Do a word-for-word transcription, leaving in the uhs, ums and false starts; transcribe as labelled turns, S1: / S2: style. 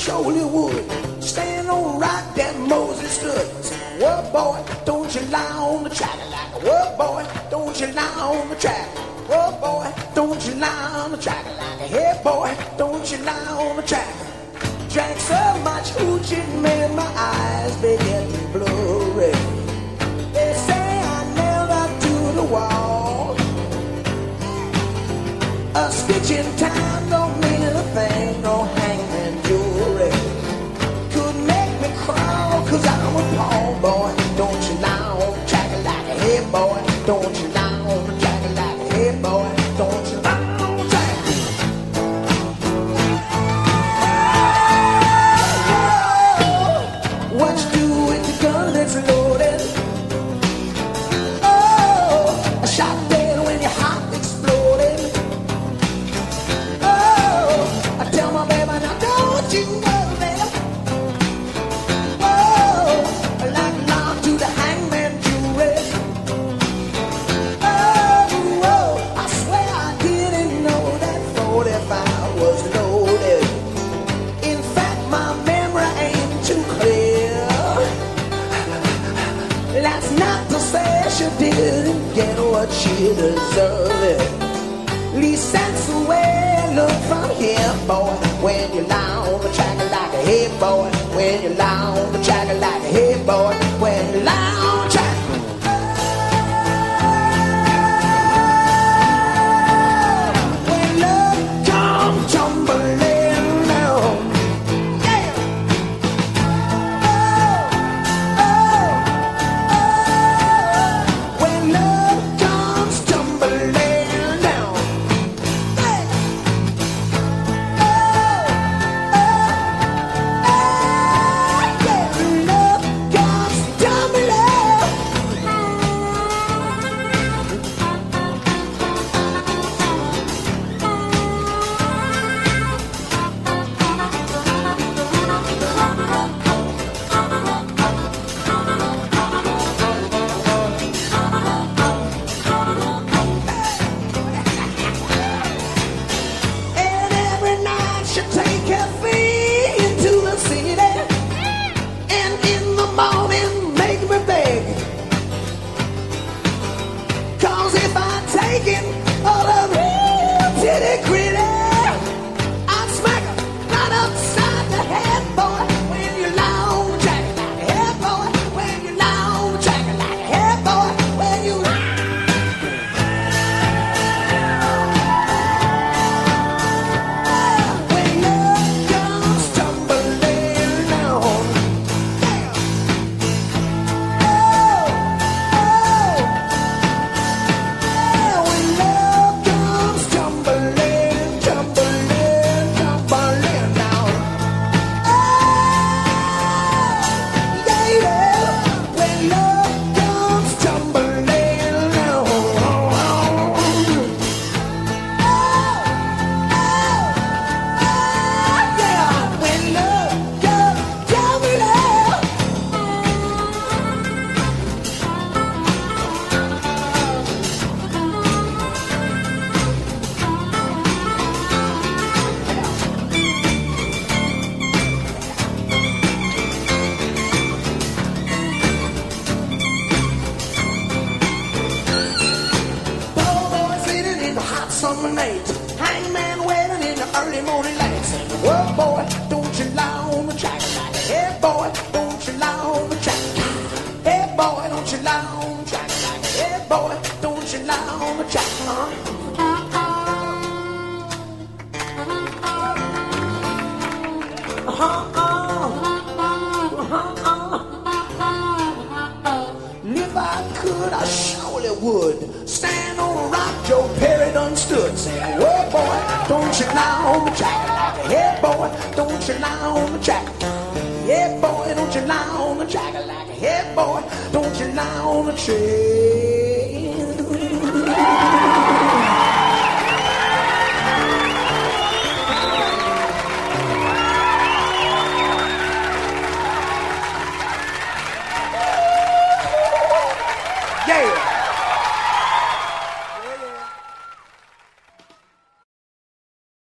S1: surely would. Stand on rock that Moses stood. Say, whoa, boy, don't you lie on the track like a whoa, boy, don't you lie on the track. Whoa, boy, don't you lie on the track like a hey, boy, don't you lie on the track. Drank so much hooch it made my eyes begin to blurry. They say I nailed her to the wall. A stitch in time don't mean a thing, no hangman jewelry could make me crawl, cause I'm a Paul boy. Don't you lie on the track like a hey boy, don't you lie on the track like a hey boy, don't you lie on the track. What you do with the gun that's loaded? Oh, a shot dead when your heart exploded. Oh, I tell my baby now, don't you know, baby? Oh, like love to the hangman jury. Oh, oh, I swear I didn't know that forty-five was loaded. In fact, my memory ain't too clear. That's not to say she didn't get what she deserved. At least that's the way I look from here, boy. When you lie on the track like a hey boy, when you lie on the track like a hey boy, when you lie on the track. When love comes tumbling down, yeah. When love comes tumbling down, hey. Oh, oh, oh, yeah. When love comes tumbling. And every night she take her feet into the city, and in the morning make me beg. Cause if I take it all the real titty gritty, I'd smack her right upside the head, boy. When you lie on the track like a head, boy. When you lie on the track like a head, boy. When you when love comes tumbling down, yeah. Oh, oh, yeah. When love comes tumbling, tumbling, tumbling down. Oh, yeah, yeah. When love comes tumbling down. Oh, yeah. When love comes tumbling. Poor boy sitting in the hot summer night, hangman waiting in the early morning light, saying, whoa, boy, don't you lie on the track like a hey, boy, don't you lie on the track. Hey, boy, don't you lie on the track like a hey, boy, don't you lie on the track. Uh-huh. Uh-huh. Uh-huh. And if I could, I surely would stand on a rock Joe Perry done stood, saying, whoa, boy, don't you lie on the track like a hey, boy, don't you lie on the track. Yeah, boy, don't you lie on the track like a hey, boy, don't you lie on the track.